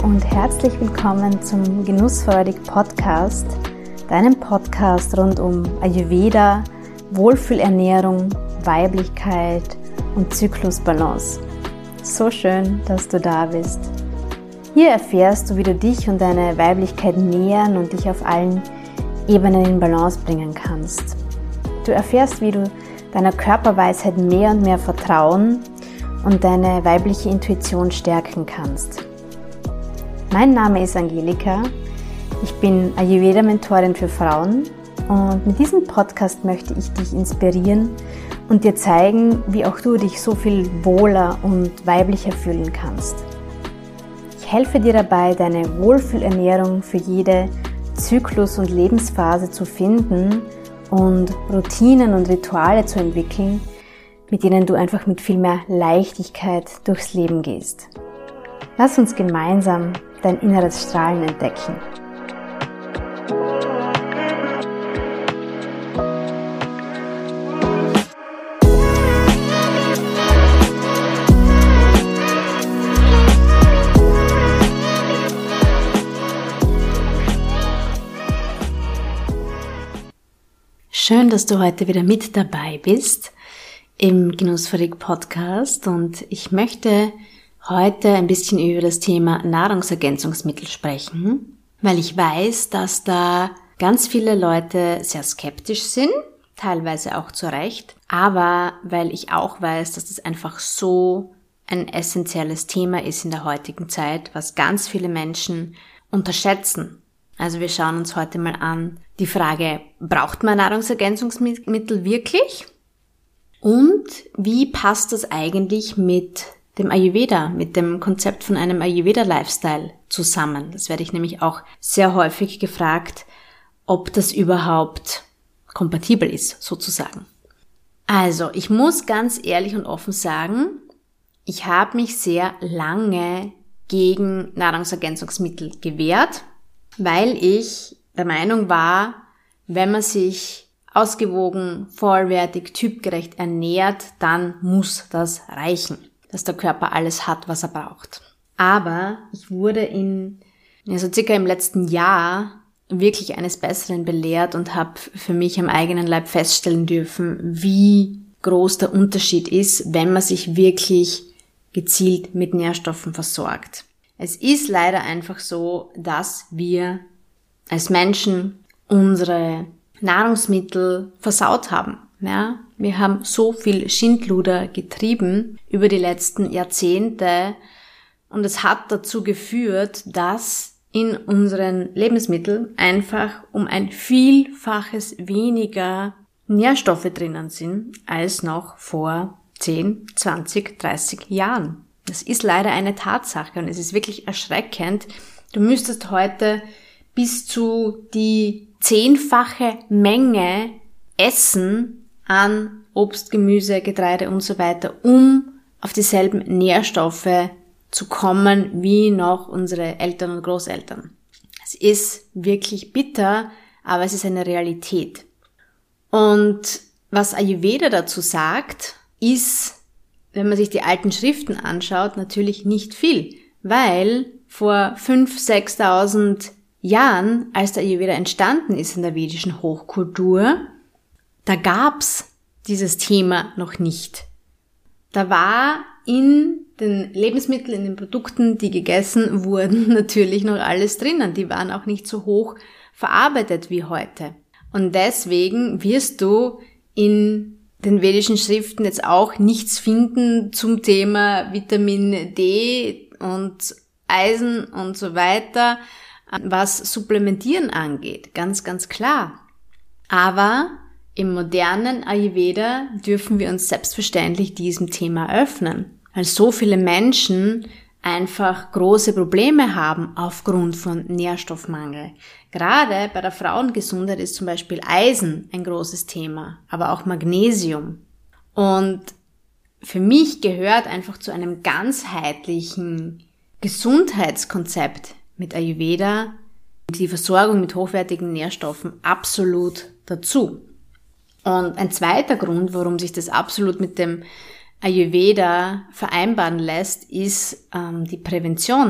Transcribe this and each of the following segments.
und herzlich willkommen zum Genussfreudig Podcast, deinem Podcast rund um Ayurveda, Wohlfühlernährung, Weiblichkeit und Zyklusbalance. So schön, dass du da bist. Hier erfährst du, wie du dich und deine Weiblichkeit nähern und dich auf allen Ebenen in Balance bringen kannst. Du erfährst, wie du deiner Körperweisheit mehr und mehr vertrauen und deine weibliche Intuition stärken kannst. Mein Name ist Angelika, ich bin Ayurveda-Mentorin für Frauen und mit diesem Podcast möchte ich dich inspirieren und dir zeigen, wie auch du dich so viel wohler und weiblicher fühlen kannst. Ich helfe dir dabei, deine Wohlfühlernährung für jede Zyklus- und Lebensphase zu finden und Routinen und Rituale zu entwickeln, mit denen du einfach mit viel mehr Leichtigkeit durchs Leben gehst. Lass uns gemeinsam dein inneres Strahlen entdecken. Schön, dass du heute wieder mit dabei bist im Genussfreudig Podcast und ich möchte heute ein bisschen über das Thema Nahrungsergänzungsmittel sprechen, weil ich weiß, dass da ganz viele Leute sehr skeptisch sind, teilweise auch zu Recht, aber weil ich auch weiß, dass das einfach so ein essentielles Thema ist in der heutigen Zeit, was ganz viele Menschen unterschätzen. Also wir schauen uns heute mal an die Frage, braucht man Nahrungsergänzungsmittel wirklich? Und wie passt das eigentlich mit dem Ayurveda, mit dem Konzept von einem Ayurveda-Lifestyle zusammen? Das werde ich nämlich auch sehr häufig gefragt, ob das überhaupt kompatibel ist, sozusagen. Also, ich muss ganz ehrlich und offen sagen, ich habe mich sehr lange gegen Nahrungsergänzungsmittel gewehrt, weil ich der Meinung war, wenn man sich ausgewogen, vollwertig, typgerecht ernährt, dann muss das reichen, dass der Körper alles hat, was er braucht. Aber ich wurde circa im letzten Jahr wirklich eines Besseren belehrt und habe für mich am eigenen Leib feststellen dürfen, wie groß der Unterschied ist, wenn man sich wirklich gezielt mit Nährstoffen versorgt. Es ist leider einfach so, dass wir als Menschen unsere Nahrungsmittel versaut haben. Ja, wir haben so viel Schindluder getrieben über die letzten Jahrzehnte und es hat dazu geführt, dass in unseren Lebensmitteln einfach um ein Vielfaches weniger Nährstoffe drinnen sind als noch vor 10, 20, 30 Jahren. Das ist leider eine Tatsache und es ist wirklich erschreckend. Du müsstest heute bis zu die 10-fache Menge essen an Obst, Gemüse, Getreide und so weiter, um auf dieselben Nährstoffe zu kommen wie noch unsere Eltern und Großeltern. Es ist wirklich bitter, aber es ist eine Realität. Und was Ayurveda dazu sagt, ist, wenn man sich die alten Schriften anschaut, natürlich nicht viel, weil vor 5.000, 6.000 Jahren, als der Ayurveda entstanden ist in der vedischen Hochkultur, da gab's dieses Thema noch nicht. Da war in den Lebensmitteln, in den Produkten, die gegessen wurden, natürlich noch alles drinnen. Die waren auch nicht so hoch verarbeitet wie heute. Und deswegen wirst du in den vedischen Schriften jetzt auch nichts finden zum Thema Vitamin D und Eisen und so weiter, was Supplementieren angeht, ganz, ganz klar. Aber im modernen Ayurveda dürfen wir uns selbstverständlich diesem Thema öffnen, weil so viele Menschen einfach große Probleme haben aufgrund von Nährstoffmangel. Gerade bei der Frauengesundheit ist zum Beispiel Eisen ein großes Thema, aber auch Magnesium. Und für mich gehört einfach zu einem ganzheitlichen Gesundheitskonzept mit Ayurveda die Versorgung mit hochwertigen Nährstoffen absolut dazu. Und ein zweiter Grund, warum sich das absolut mit dem Ayurveda vereinbaren lässt, ist die Prävention.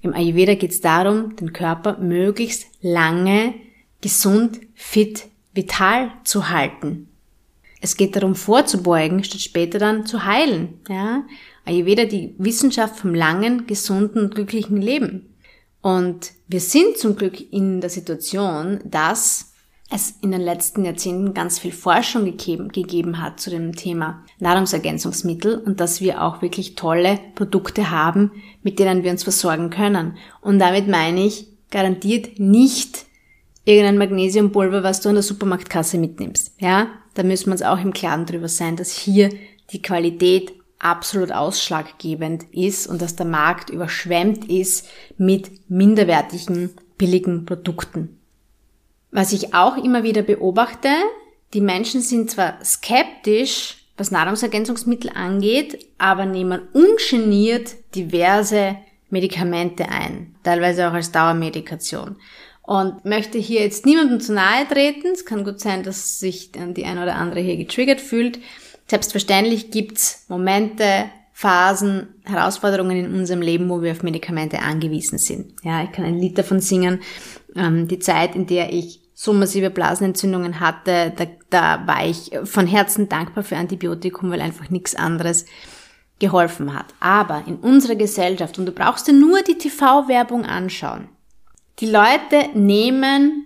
Im Ayurveda geht es darum, den Körper möglichst lange gesund, fit, vital zu halten. Es geht darum, vorzubeugen, statt später dann zu heilen. Ja? Ayurveda, die Wissenschaft vom langen, gesunden, glücklichen Leben. Und wir sind zum Glück in der Situation, dass es in den letzten Jahrzehnten ganz viel Forschung gegeben hat zu dem Thema Nahrungsergänzungsmittel und dass wir auch wirklich tolle Produkte haben, mit denen wir uns versorgen können. Und damit meine ich garantiert nicht irgendein Magnesiumpulver, was du an der Supermarktkasse mitnimmst. Ja, da müssen wir uns auch im Klaren drüber sein, dass hier die Qualität absolut ausschlaggebend ist und dass der Markt überschwemmt ist mit minderwertigen, billigen Produkten. Was ich auch immer wieder beobachte, die Menschen sind zwar skeptisch, was Nahrungsergänzungsmittel angeht, aber nehmen ungeniert diverse Medikamente ein, teilweise auch als Dauermedikation. Und möchte hier jetzt niemandem zu nahe treten. Es kann gut sein, dass sich dann die eine oder andere hier getriggert fühlt. Selbstverständlich gibt's Momente, Phasen, Herausforderungen in unserem Leben, wo wir auf Medikamente angewiesen sind. Ja, ich kann ein Lied davon singen. Die Zeit, in der ich so massive Blasenentzündungen hatte, da war ich von Herzen dankbar für Antibiotikum, weil einfach nichts anderes geholfen hat. Aber in unserer Gesellschaft, und du brauchst dir nur die TV-Werbung anschauen, die Leute nehmen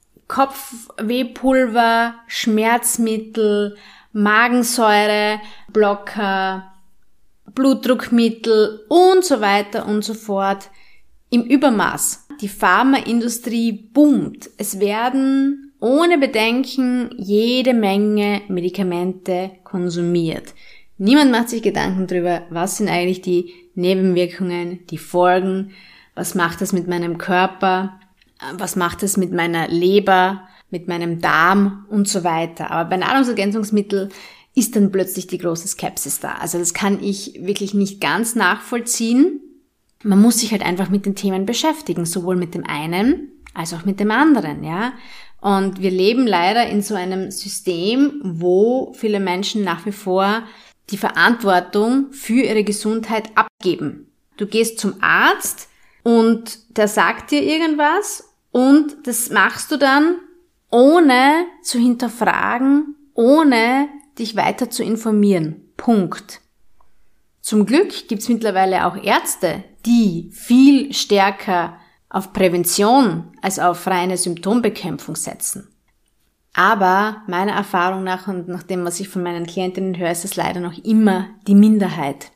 Kopfwehpulver, Schmerzmittel, Magensäure, Blocker, Blutdruckmittel und so weiter und so fort im Übermaß. Die Pharmaindustrie boomt. Es werden ohne Bedenken jede Menge Medikamente konsumiert. Niemand macht sich Gedanken darüber, was sind eigentlich die Nebenwirkungen, die Folgen, was macht das mit meinem Körper, was macht das mit meiner Leber, mit meinem Darm und so weiter. Aber bei Nahrungsergänzungsmitteln ist dann plötzlich die große Skepsis da. Also das kann ich wirklich nicht ganz nachvollziehen. Man muss sich halt einfach mit den Themen beschäftigen, sowohl mit dem einen als auch mit dem anderen, ja. Und wir leben leider in so einem System, wo viele Menschen nach wie vor die Verantwortung für ihre Gesundheit abgeben. Du gehst zum Arzt und der sagt dir irgendwas und das machst du dann ohne zu hinterfragen, ohne dich weiter zu informieren. Punkt. Zum Glück gibt's mittlerweile auch Ärzte, die viel stärker auf Prävention als auf reine Symptombekämpfung setzen. Aber meiner Erfahrung nach und nach dem, was ich von meinen Klientinnen höre, ist das leider noch immer die Minderheit.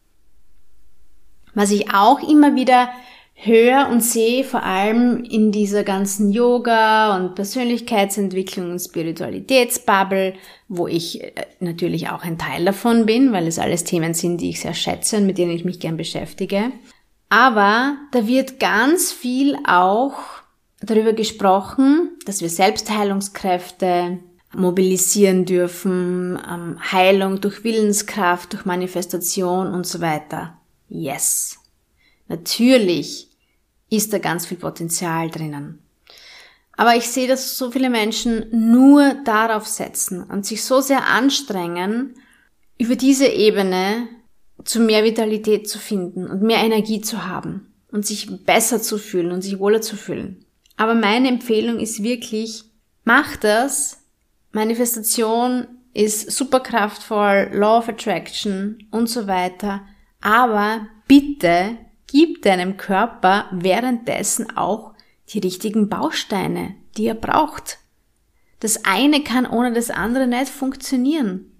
Was ich auch immer wieder höre und sehe, vor allem in dieser ganzen Yoga- und Persönlichkeitsentwicklung und Spiritualitätsbubble, wo ich natürlich auch ein Teil davon bin, weil es alles Themen sind, die ich sehr schätze und mit denen ich mich gern beschäftige. Aber da wird ganz viel auch darüber gesprochen, dass wir Selbstheilungskräfte mobilisieren dürfen, Heilung durch Willenskraft, durch Manifestation und so weiter. Yes. Natürlich ist da ganz viel Potenzial drinnen. Aber ich sehe, dass so viele Menschen nur darauf setzen und sich so sehr anstrengen, über diese Ebene zu mehr Vitalität zu finden und mehr Energie zu haben und sich besser zu fühlen und sich wohler zu fühlen. Aber meine Empfehlung ist wirklich, mach das. Manifestation ist super kraftvoll, Law of Attraction und so weiter. Aber bitte gib deinem Körper währenddessen auch die richtigen Bausteine, die er braucht. Das eine kann ohne das andere nicht funktionieren.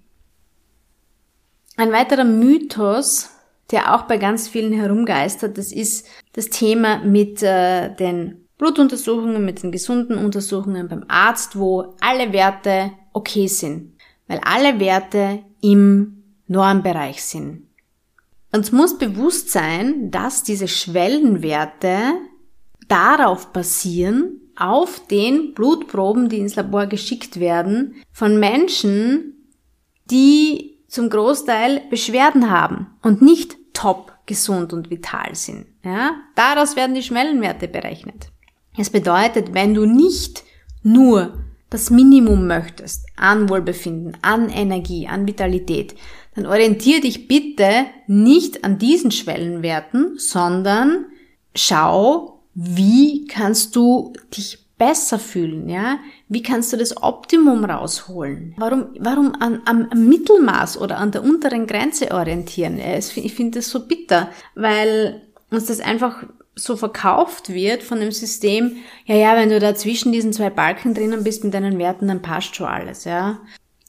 Ein weiterer Mythos, der auch bei ganz vielen herumgeistert, das ist das Thema mit den Blutuntersuchungen, mit den gesunden Untersuchungen beim Arzt, wo alle Werte okay sind, weil alle Werte im Normbereich sind. Uns muss bewusst sein, dass diese Schwellenwerte darauf basieren, auf den Blutproben, die ins Labor geschickt werden, von Menschen, die zum Großteil Beschwerden haben und nicht top gesund und vital sind. Ja? Daraus werden die Schwellenwerte berechnet. Das bedeutet, wenn du nicht nur das Minimum möchtest an Wohlbefinden, an Energie, an Vitalität, dann orientiere dich bitte nicht an diesen Schwellenwerten, sondern schau, wie kannst du dich besser fühlen, ja? Wie kannst du das Optimum rausholen? Warum am Mittelmaß oder an der unteren Grenze orientieren? Ich finde das so bitter, weil uns das einfach so verkauft wird von dem System, ja, wenn du da zwischen diesen zwei Balken drinnen bist mit deinen Werten, dann passt schon alles, ja.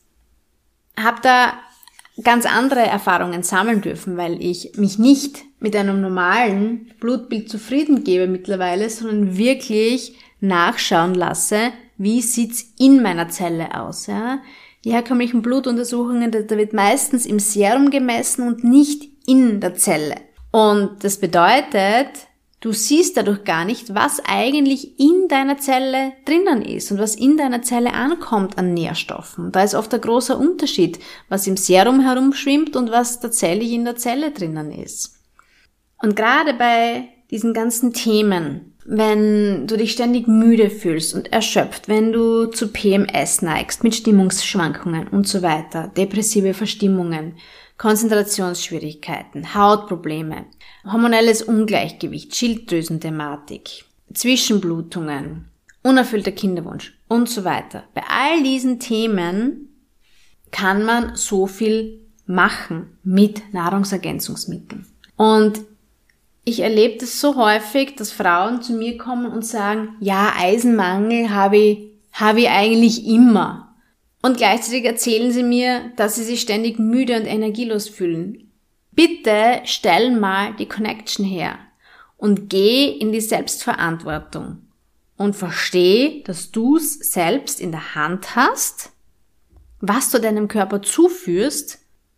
Hab da ganz andere Erfahrungen sammeln dürfen, weil ich mich nicht mit einem normalen Blutbild zufrieden gebe mittlerweile, sondern wirklich nachschauen lasse, wie sieht's in meiner Zelle aus, ja. Die herkömmlichen Blutuntersuchungen, da wird meistens im Serum gemessen und nicht in der Zelle. Und das bedeutet, du siehst dadurch gar nicht, was eigentlich in deiner Zelle drinnen ist und was in deiner Zelle ankommt an Nährstoffen. Da ist oft ein großer Unterschied, was im Serum herumschwimmt und was tatsächlich in der Zelle drinnen ist. Und gerade bei diesen ganzen Themen, wenn du dich ständig müde fühlst und erschöpft, wenn du zu PMS neigst mit Stimmungsschwankungen und so weiter, depressive Verstimmungen, Konzentrationsschwierigkeiten, Hautprobleme, hormonelles Ungleichgewicht, Schilddrüsenthematik, Zwischenblutungen, unerfüllter Kinderwunsch und so weiter. Bei all diesen Themen kann man so viel machen mit Nahrungsergänzungsmitteln. Und ich erlebe das so häufig, dass Frauen zu mir kommen und sagen, ja, Eisenmangel habe ich eigentlich immer. Und gleichzeitig erzählen sie mir, dass sie sich ständig müde und energielos fühlen. Bitte stell mal die Connection her und geh in die Selbstverantwortung und versteh, dass du's selbst in der Hand hast, was du deinem Körper zuführst.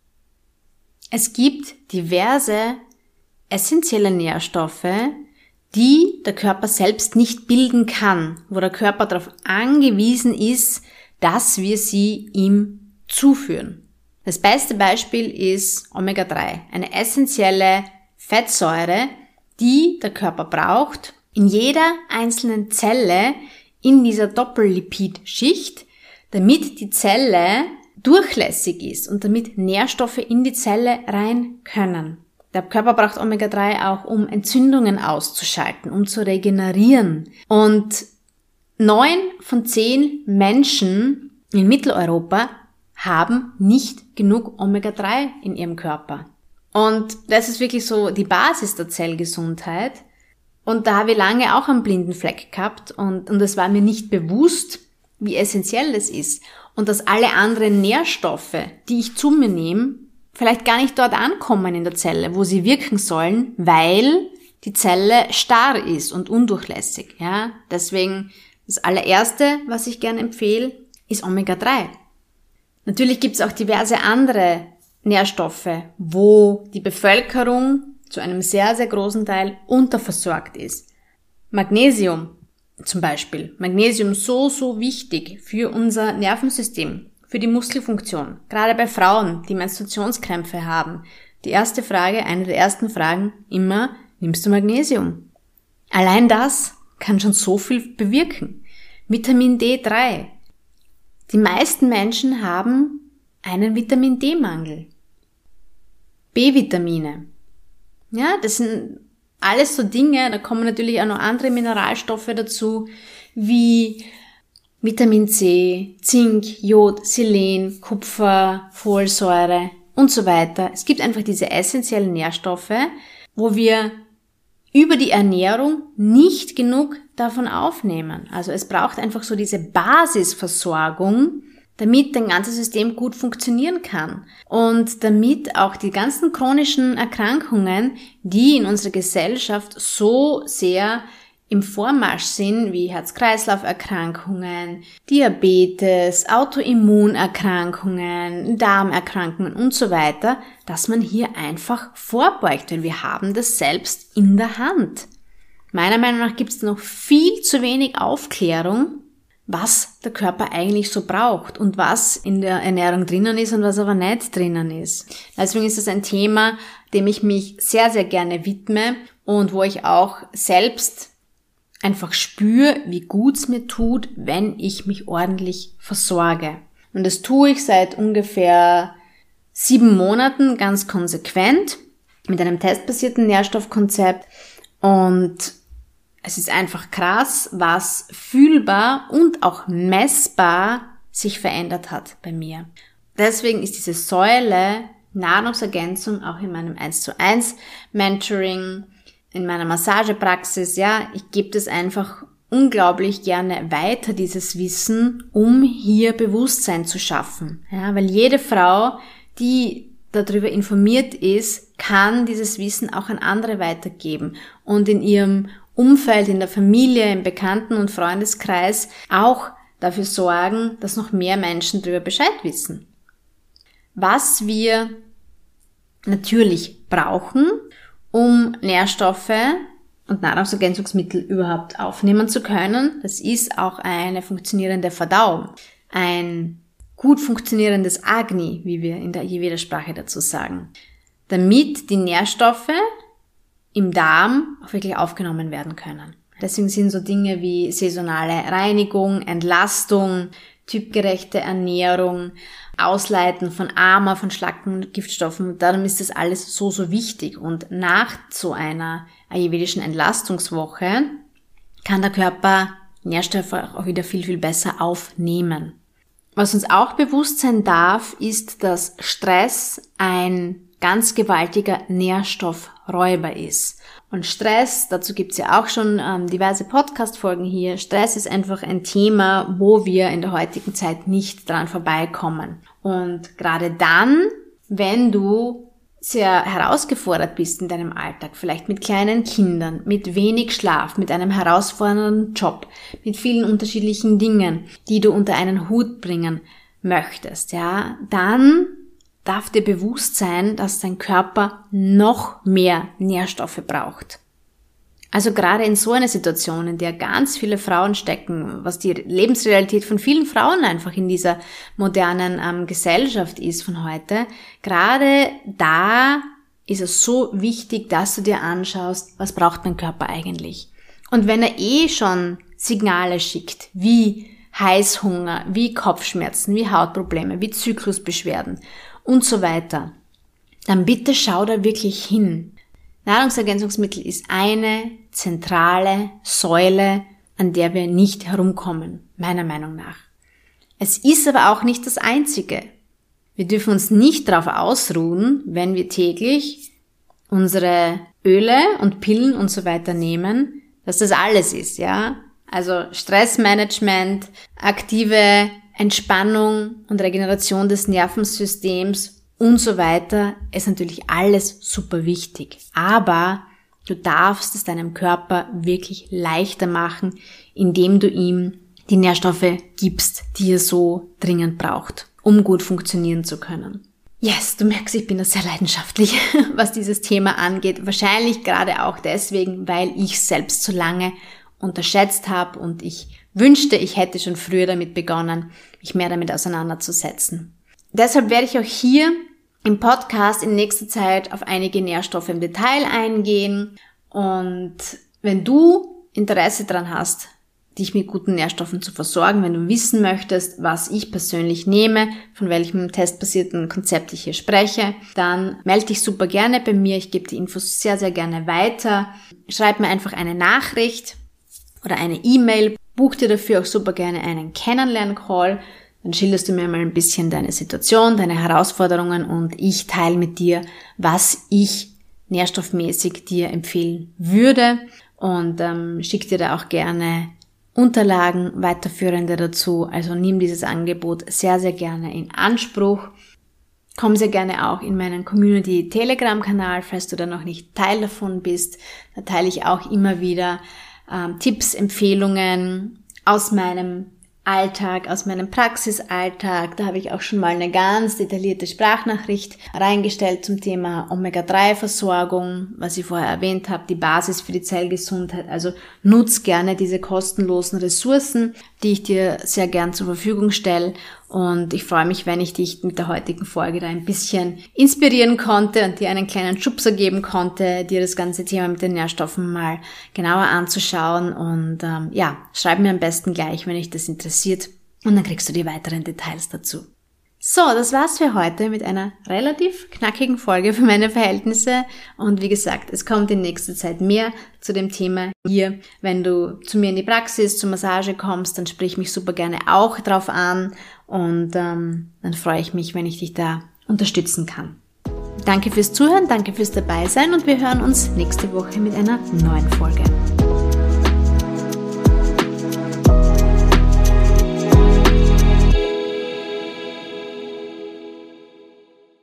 Es gibt diverse essentielle Nährstoffe, die der Körper selbst nicht bilden kann, wo der Körper darauf angewiesen ist, dass wir sie ihm zuführen. Das beste Beispiel ist Omega-3, eine essentielle Fettsäure, die der Körper braucht, in jeder einzelnen Zelle in dieser Doppellipidschicht, damit die Zelle durchlässig ist und damit Nährstoffe in die Zelle rein können. Der Körper braucht Omega-3 auch, um Entzündungen auszuschalten, um zu regenerieren. Und 9 von 10 Menschen in Mitteleuropa haben nicht genug Omega-3 in ihrem Körper. Und das ist wirklich so die Basis der Zellgesundheit. Und da habe ich lange auch einen blinden Fleck gehabt und es war mir nicht bewusst, wie essentiell das ist. Und dass alle anderen Nährstoffe, die ich zu mir nehme, vielleicht gar nicht dort ankommen in der Zelle, wo sie wirken sollen, weil die Zelle starr ist und undurchlässig. Ja, deswegen das allererste, was ich gerne empfehle, ist Omega-3. Natürlich gibt es auch diverse andere Nährstoffe, wo die Bevölkerung zu einem sehr, sehr großen Teil unterversorgt ist. Magnesium zum Beispiel. Magnesium so wichtig für unser Nervensystem, für die Muskelfunktion. Gerade bei Frauen, die Menstruationskrämpfe haben. Eine der ersten Fragen immer, nimmst du Magnesium? Allein das kann schon so viel bewirken. Vitamin D3. Die meisten Menschen haben einen Vitamin D-Mangel. B-Vitamine. Ja, das sind alles so Dinge, da kommen natürlich auch noch andere Mineralstoffe dazu, wie Vitamin C, Zink, Jod, Selen, Kupfer, Folsäure und so weiter. Es gibt einfach diese essentiellen Nährstoffe, wo wir über die Ernährung nicht genug davon aufnehmen. Also es braucht einfach so diese Basisversorgung, damit dein ganzes System gut funktionieren kann. Und damit auch die ganzen chronischen Erkrankungen, die in unserer Gesellschaft so sehr im Vormarsch sind, wie Herz-Kreislauf-Erkrankungen, Diabetes, Autoimmunerkrankungen, Darmerkrankungen und so weiter, dass man hier einfach vorbeugt, weil wir haben das selbst in der Hand. Meiner Meinung nach gibt es noch viel zu wenig Aufklärung, was der Körper eigentlich so braucht und was in der Ernährung drinnen ist und was aber nicht drinnen ist. Deswegen ist es ein Thema, dem ich mich sehr, sehr gerne widme und wo ich auch selbst einfach spüre, wie gut es mir tut, wenn ich mich ordentlich versorge. Und das tue ich seit ungefähr 7 Monaten ganz konsequent mit einem testbasierten Nährstoffkonzept. Und es ist einfach krass, was fühlbar und auch messbar sich verändert hat bei mir. Deswegen ist diese Säule Nahrungsergänzung auch in meinem 1:1 Mentoring, in meiner Massagepraxis, ja, ich gebe das einfach unglaublich gerne weiter, dieses Wissen, um hier Bewusstsein zu schaffen. Ja, weil jede Frau, die darüber informiert ist, kann dieses Wissen auch an andere weitergeben und in ihrem Umfeld, in der Familie, im Bekannten- und Freundeskreis auch dafür sorgen, dass noch mehr Menschen darüber Bescheid wissen. Was wir natürlich brauchen, um Nährstoffe und Nahrungsergänzungsmittel überhaupt aufnehmen zu können, das ist auch eine funktionierende Verdauung. Ein gut funktionierendes Agni, wie wir in der Ayurveda-Sprache dazu sagen, damit die Nährstoffe im Darm auch wirklich aufgenommen werden können. Deswegen sind so Dinge wie saisonale Reinigung, Entlastung, typgerechte Ernährung, Ausleiten von AMA, von Schlacken und Giftstoffen, darum ist das alles so wichtig. Und nach so einer ayurvedischen Entlastungswoche kann der Körper Nährstoffe auch wieder viel besser aufnehmen. Was uns auch bewusst sein darf, ist, dass Stress ein ganz gewaltiger Nährstoffräuber ist. Und Stress, dazu gibt's ja auch schon diverse Podcast-Folgen hier, Stress ist einfach ein Thema, wo wir in der heutigen Zeit nicht dran vorbeikommen. Und gerade dann, wenn du sehr herausgefordert bist in deinem Alltag, vielleicht mit kleinen Kindern, mit wenig Schlaf, mit einem herausfordernden Job, mit vielen unterschiedlichen Dingen, die du unter einen Hut bringen möchtest, ja, dann darf dir bewusst sein, dass dein Körper noch mehr Nährstoffe braucht. Also gerade in so einer Situation, in der ganz viele Frauen stecken, was die Lebensrealität von vielen Frauen einfach in dieser modernen Gesellschaft ist von heute, gerade da ist es so wichtig, dass du dir anschaust, was braucht mein Körper eigentlich. Und wenn er schon Signale schickt, wie Heißhunger, wie Kopfschmerzen, wie Hautprobleme, wie Zyklusbeschwerden und so weiter, dann bitte schau da wirklich hin. Nahrungsergänzungsmittel ist eine zentrale Säule, an der wir nicht herumkommen, meiner Meinung nach. Es ist aber auch nicht das Einzige. Wir dürfen uns nicht darauf ausruhen, wenn wir täglich unsere Öle und Pillen und so weiter nehmen, dass das alles ist, ja. Also Stressmanagement, aktive Entspannung und Regeneration des Nervensystems und so weiter ist natürlich alles super wichtig. Aber du darfst es deinem Körper wirklich leichter machen, indem du ihm die Nährstoffe gibst, die er so dringend braucht, um gut funktionieren zu können. Yes, du merkst, ich bin da sehr leidenschaftlich, was dieses Thema angeht. Wahrscheinlich gerade auch deswegen, weil ich selbst so lange unterschätzt habe und ich wünschte, ich hätte schon früher damit begonnen, mich mehr damit auseinanderzusetzen. Deshalb werde ich auch hier im Podcast in nächster Zeit auf einige Nährstoffe im Detail eingehen. Und wenn du Interesse daran hast, dich mit guten Nährstoffen zu versorgen, wenn du wissen möchtest, was ich persönlich nehme, von welchem testbasierten Konzept ich hier spreche, dann melde dich super gerne bei mir. Ich gebe die Infos sehr, sehr gerne weiter. Schreib mir einfach eine Nachricht oder eine E-Mail. Buch dir dafür auch super gerne einen Kennenlern-Call. Dann schilderst du mir mal ein bisschen deine Situation, deine Herausforderungen und ich teile mit dir, was ich nährstoffmäßig dir empfehlen würde und schick dir da auch gerne Unterlagen, weiterführende dazu. Also nimm dieses Angebot sehr, sehr gerne in Anspruch. Komm sehr gerne auch in meinen Community-Telegram-Kanal, falls du da noch nicht Teil davon bist. Da teile ich auch immer wieder Tipps, Empfehlungen aus meinem Alltag, aus meinem Praxisalltag. Da habe ich auch schon mal eine ganz detaillierte Sprachnachricht reingestellt zum Thema Omega-3-Versorgung, was ich vorher erwähnt habe, die Basis für die Zellgesundheit. Also nutz gerne diese kostenlosen Ressourcen, die ich dir sehr gern zur Verfügung stelle. Und ich freue mich, wenn ich dich mit der heutigen Folge da ein bisschen inspirieren konnte und dir einen kleinen Schubser geben konnte, dir das ganze Thema mit den Nährstoffen mal genauer anzuschauen. Und schreib mir am besten gleich, wenn dich das interessiert. Und dann kriegst du die weiteren Details dazu. So, das war's für heute mit einer relativ knackigen Folge für meine Verhältnisse. Und wie gesagt, es kommt in nächster Zeit mehr zu dem Thema hier. Wenn du zu mir in die Praxis, zur Massage kommst, dann sprich mich super gerne auch drauf an. Und dann freue ich mich, wenn ich dich da unterstützen kann. Danke fürs Zuhören, danke fürs Dabeisein und wir hören uns nächste Woche mit einer neuen Folge.